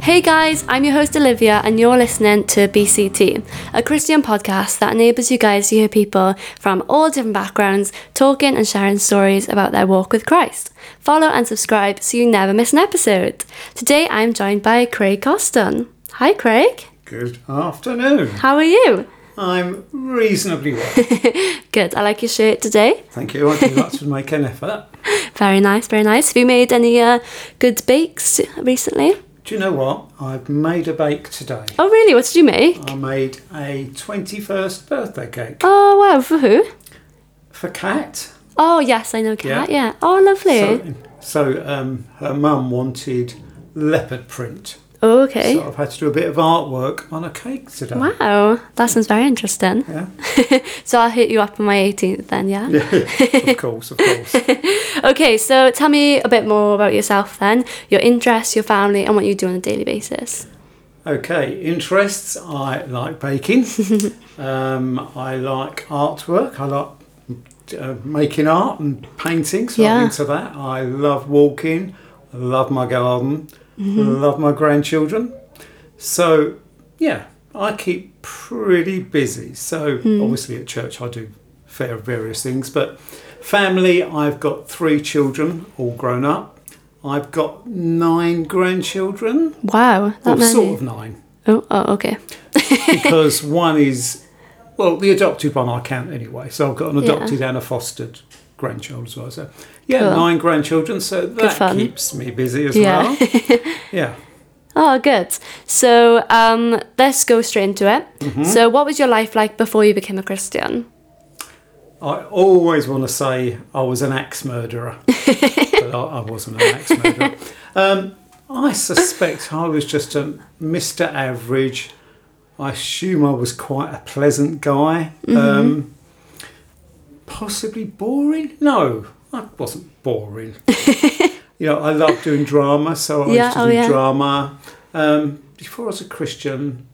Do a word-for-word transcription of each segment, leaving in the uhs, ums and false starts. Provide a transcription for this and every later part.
Hey guys, I'm your host Olivia and you're listening to B C T, a Christian podcast that enables you guys to hear people from all different backgrounds talking and sharing stories about their walk with Christ. Follow and subscribe so you never miss an episode. Today I'm joined by Craig Coston. Hi Craig. Good afternoon. How are you? I'm reasonably well. Good, I like your shirt today. Thank you. I do like to make an effort. Very nice, very nice. Have you made any uh, good bakes recently? Do you know what? I've made a bake today. Oh really? What did you make? I made a twenty-first birthday cake. Oh wow, for who? For Kat. Oh yes, I know Kat, yeah. yeah. Oh lovely. So, so um, her mum wanted leopard print. Oh, okay. So I've had to do a bit of artwork on a cake today. Wow, that sounds very interesting. Yeah. So I'll hit you up on my eighteenth then, yeah? Yeah, of course, of course. Okay, so tell me a bit more about yourself then, your interests, your family, and what you do on a daily basis. Okay, interests. I like baking. um, I like artwork. I like uh, making art and painting, so Yeah. I'm into that. I love walking. I love my garden. Mm-hmm. I love my grandchildren. So, yeah, I keep pretty busy. So, mm. obviously at church I do fair various things. But family, I've got three children, all grown up. I've got nine grandchildren. Wow, that well, many. sort of nine. Oh, oh okay. Because one is, well, the adopted one I count anyway. So I've got an adopted yeah. and a fostered grandchild as well. So, yeah, cool. nine grandchildren. So that keeps me busy as yeah. well. Yeah. Oh, good. So um, let's go straight into it. Mm-hmm. So what was your life like before you became a Christian? I always want to say I was an axe murderer, but I, I wasn't an axe murderer. Um, I suspect I was just a Mister Average. I assume I was quite a pleasant guy. Mm-hmm. Um, possibly boring? No, I wasn't boring. You know, I love doing drama, so I yeah, used to oh do yeah. drama. Um, before I was a Christian,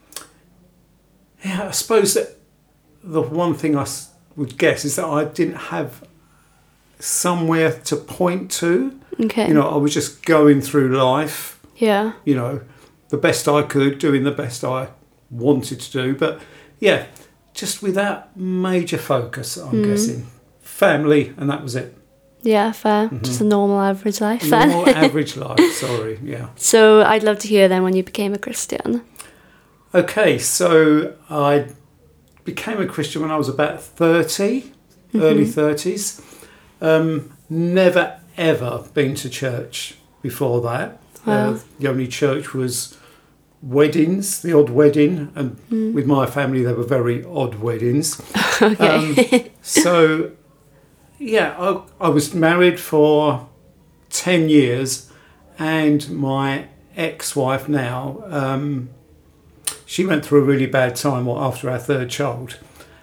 yeah, I suppose that the one thing I would guess is that I didn't have somewhere to point to. Okay. You know, I was just going through life. Yeah. You know, the best I could, doing the best I wanted to do. But, yeah, just without major focus, I'm mm. guessing. Family, and that was it. Yeah, fair. Mm-hmm. Just a normal average life. Normal average life, sorry, yeah. So I'd love to hear then when you became a Christian. Okay, so I became a Christian when I was about thirty, mm-hmm. early thirties. Um, never, ever been to church before that. Wow. Uh, the only church was weddings, the odd wedding, and mm. with my family they were very odd weddings. Okay. Um, so... Yeah, I, I was married for ten years and my ex-wife now, um, she went through a really bad time after our third child.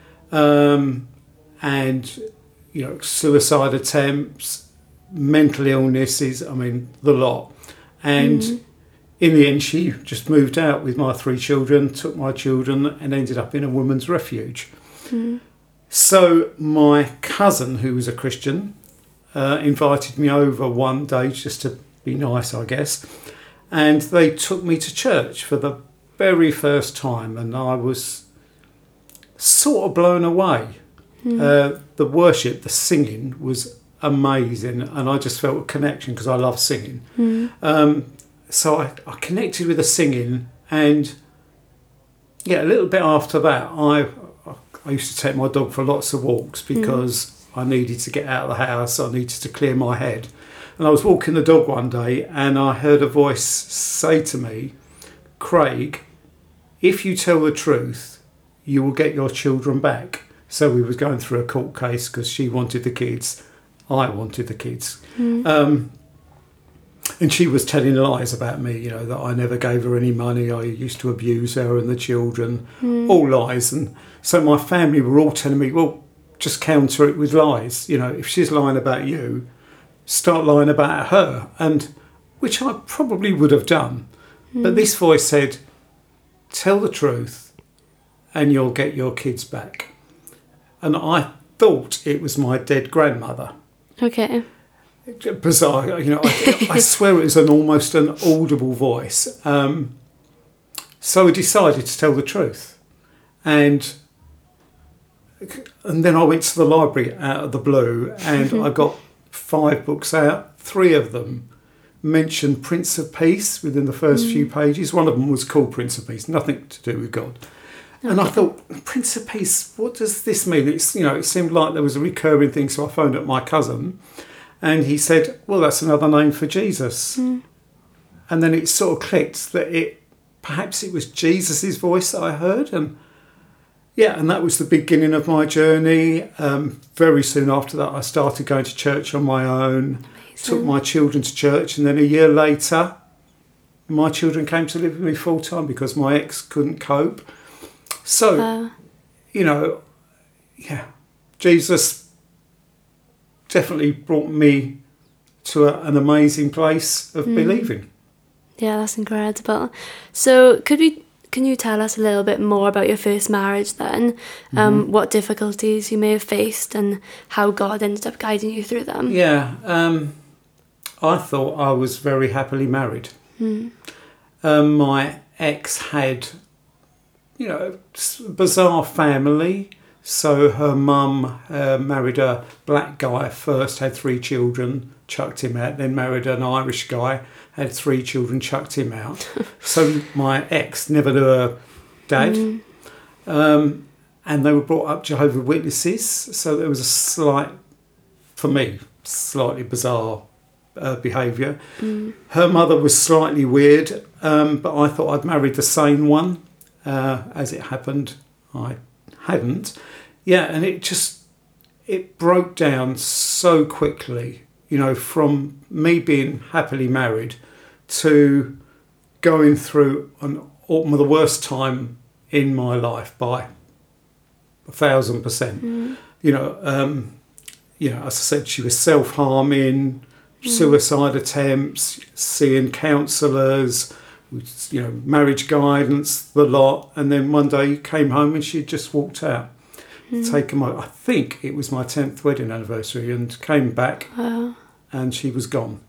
Um, and, you know, suicide attempts, mental illnesses, I mean, the lot. And mm. in the end, she just moved out with my three children, took my children and ended up in a women's refuge. Mm. So my cousin, who was a Christian, uh, invited me over one day just to be nice, I guess. And they took me to church for the very first time. And I was sort of blown away. Mm. Uh, the worship, the singing was amazing. And I just felt a connection because I love singing. Mm. Um, so I, I connected with the singing. And yeah, a little bit after that, I... I used to take my dog for lots of walks because mm. I needed to get out of the house. I needed to clear my head. And I was walking the dog one day and I heard a voice say to me, Craig, if you tell the truth, you will get your children back. So we was going through a court case because she wanted the kids. I wanted the kids. Mm. Um, and she was telling lies about me, you know, that I never gave her any money. I used to abuse her and the children, mm. all lies. And so my family were all telling me, well, just counter it with lies. You know, if she's lying about you, start lying about her. And which I probably would have done. Mm. But this voice said, tell the truth and you'll get your kids back. And I thought it was my dead grandmother. Okay. bizarre. You know, I, I swear it was an almost an audible voice. Um, so I decided to tell the truth, and and then I went to the library out of the blue, and I got five books out. Three of them mentioned Prince of Peace within the first mm. few pages. One of them was called Prince of Peace, nothing to do with God. Okay. And I thought, Prince of Peace, what does this mean? It's, you know, it seemed like there was a recurring thing, so I phoned up my cousin, and he said, well, that's another name for Jesus. Mm. And then it sort of clicked that it perhaps it was Jesus's voice that I heard, and yeah, and that was the beginning of my journey. Um, very soon after that, I started going to church on my own. Took my children to church, and then a year later my children came to live with me full time because my ex couldn't cope. So uh. you know, yeah, Jesus definitely brought me to a, an amazing place of mm. believing. Yeah, that's incredible. So could we can you tell us a little bit more about your first marriage then? Mm-hmm. Um, what difficulties you may have faced and how God ended up guiding you through them? Yeah, um I thought I was very happily married. Mm. Um, my ex had, you know, bizarre family. So her mum uh, married a black guy first, had three children, chucked him out. Then married an Irish guy, had three children, chucked him out. So my ex never knew her dad. Mm. Um, and they were brought up Jehovah's Witnesses. So there was a slight, for me, slightly bizarre Uh, behaviour. Mm. Her mother was slightly weird, um, but I thought I'd married the sane one. Uh, as it happened, I hadn't. Yeah, and it just, it broke down so quickly, you know, from me being happily married to going through an, the worst time in my life by a thousand percent. Mm. You know, um, you know, as I said, she was self-harming, suicide attempts, seeing counsellors, you know, marriage guidance, the lot. And then one day came home and she just walked out, mm. taken my, I think it was my tenth wedding anniversary, and came back wow. and she was gone.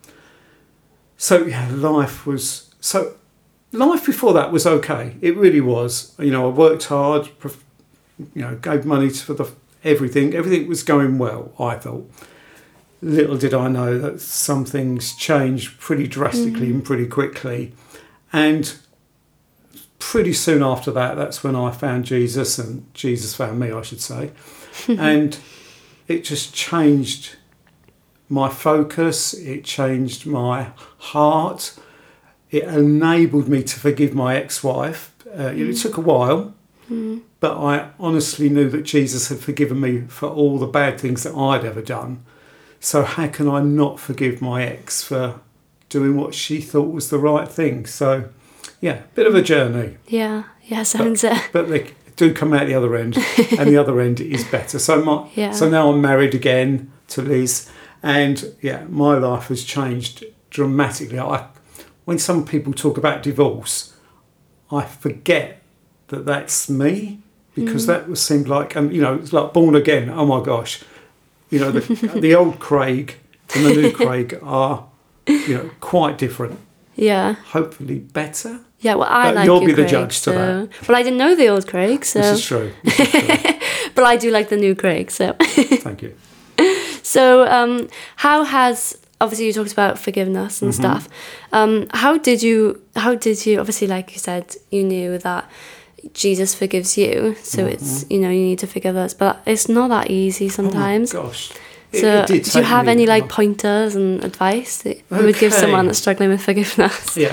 So yeah, life was, so life before that was okay. It really was. You know, I worked hard, you know, gave money for the everything. Everything was going well, I thought. Little did I know that some things changed pretty drastically mm. and pretty quickly. And pretty soon after that, that's when I found Jesus, and Jesus found me, I should say. And it just changed my focus. It changed my heart. It enabled me to forgive my ex-wife. Uh, mm. It took a while, mm. but I honestly knew that Jesus had forgiven me for all the bad things that I'd ever done. So how can I not forgive my ex for doing what she thought was the right thing? So, yeah, bit of a journey. Yeah, yeah, sounds it. But, but they do come out the other end, and the other end is better. So my, yeah. so now I'm married again to Liz, and yeah, my life has changed dramatically. I, when some people talk about divorce, I forget that that's me, because mm. that was seemed like, and you know, it's like born again. Oh my gosh. You know, the, the old Craig and the new Craig are, you know, quite different. Yeah. Hopefully better. Yeah, well, I but like you'll you, be Craig, the judge to so. that. Well, I didn't know the old Craig, so. This is true. This is true. But I do like the new Craig, so. Thank you. So, um, how has, obviously you talked about forgiveness and mm-hmm. stuff. Um, how did you, how did you, obviously like you said, you knew that Jesus forgives you, so mm-hmm. it's, you know, you need to forgive us, but it's not that easy sometimes. Oh my gosh. So it, it do you have any like pointers and advice that you okay. would give someone that's struggling with forgiveness? Yeah.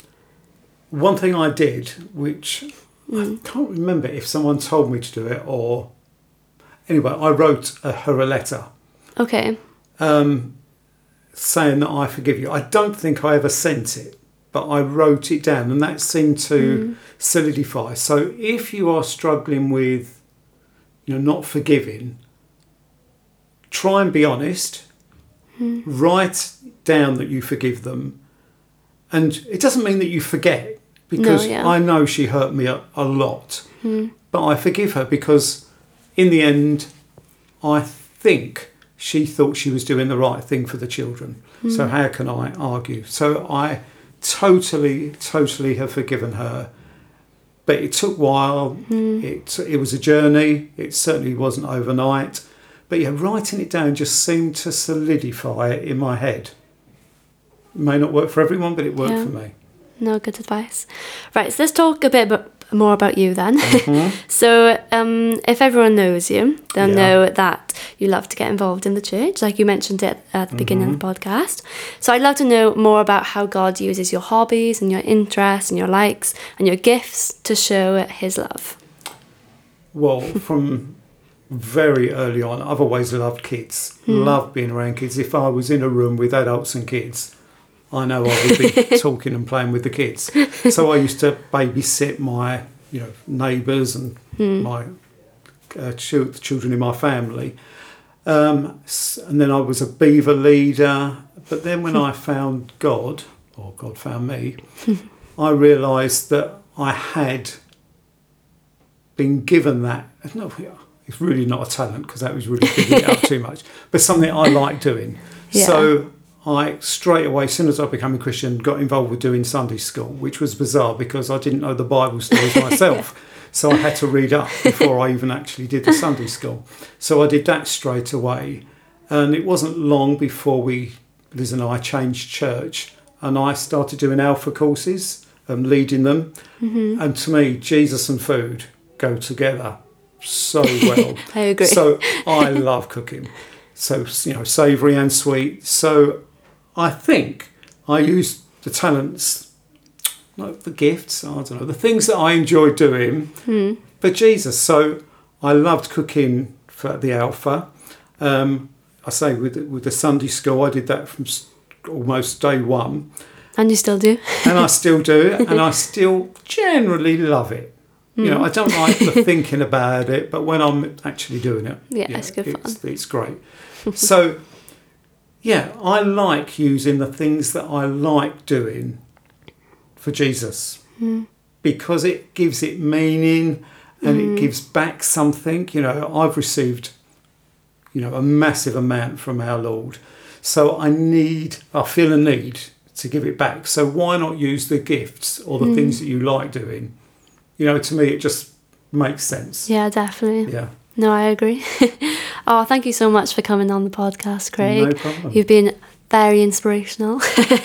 One thing I did, which mm. I can't remember if someone told me to do it or... Anyway, I wrote a, her a letter. Okay. Um, saying that I forgive you. I don't think I ever sent it, but I wrote it down, and that seemed to mm. solidify. So if you are struggling with, you know, not forgiving, try and be honest. Mm. Write down that you forgive them, and it doesn't mean that you forget, because no, yeah. I know she hurt me a, a lot, mm. but I forgive her because, in the end, I think she thought she was doing the right thing for the children. Mm. So how can I argue? So I totally, totally have forgiven her. But it took a while. Mm. It it was a journey. It certainly wasn't overnight. But yeah, writing it down just seemed to solidify it in my head. It may not work for everyone, but it worked yeah. for me. No, good advice. Right, so let's talk a bit about, more about you then. Mm-hmm. So um, if everyone knows you, they'll Yeah. know that you love to get involved in the church, like you mentioned it at the beginning Mm-hmm. of the podcast. So I'd love to know more about how God uses your hobbies and your interests and your likes and your gifts to show his love. Well, from very early on, I've always loved kids. Mm. Loved being around kids. If I was in a room with adults and kids, I know I would be talking and playing with the kids. So I used to babysit my, you know, neighbours and mm. my uh, ch- children in my family. Um, and then I was a beaver leader. But then when I found God, or God found me, I realised that I had been given that. No, it's really not a talent, because that was really picking it up too much. But something I like doing. Yeah. So I straight away, as soon as I became a Christian, got involved with doing Sunday school, which was bizarre because I didn't know the Bible stories myself. So I had to read up before I even actually did the Sunday school. So I did that straight away. And it wasn't long before we, Liz and I, changed church. And I started doing Alpha courses and leading them. Mm-hmm. And to me, Jesus and food go together so well. I agree. So I love cooking. So, you know, savoury and sweet. So I think I used the talents, not the gifts, I don't know, the things that I enjoy doing mm. for Jesus. So I loved cooking for the Alpha. Um, I say with, with the Sunday school, I did that from almost day one. And you still do. And I still do it. And I still generally love it. Mm. You know, I don't like the thinking about it, but when I'm actually doing it, yeah, yeah it's good it's, fun. It's great. So, yeah, I like using the things that I like doing for Jesus mm. because it gives it meaning and mm. it gives back something. You know, I've received, you know, a massive amount from our Lord. So I need, I feel a need to give it back. So why not use the gifts or the mm. things that you like doing? You know, to me, it just makes sense. Yeah, definitely. Yeah. No, I agree. Oh, thank you so much for coming on the podcast, Craig. No problem. You've been very inspirational.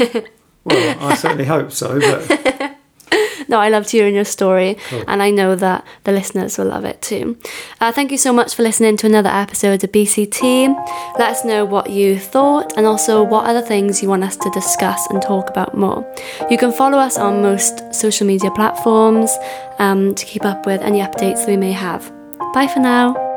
Well, I certainly hope so. But no, I loved hearing your story, cool. And I know that the listeners will love it too. Uh, thank you so much for listening to another episode of B C T. Let us know what you thought and also what other things you want us to discuss and talk about more. You can follow us on most social media platforms um, to keep up with any updates that we may have. Bye for now.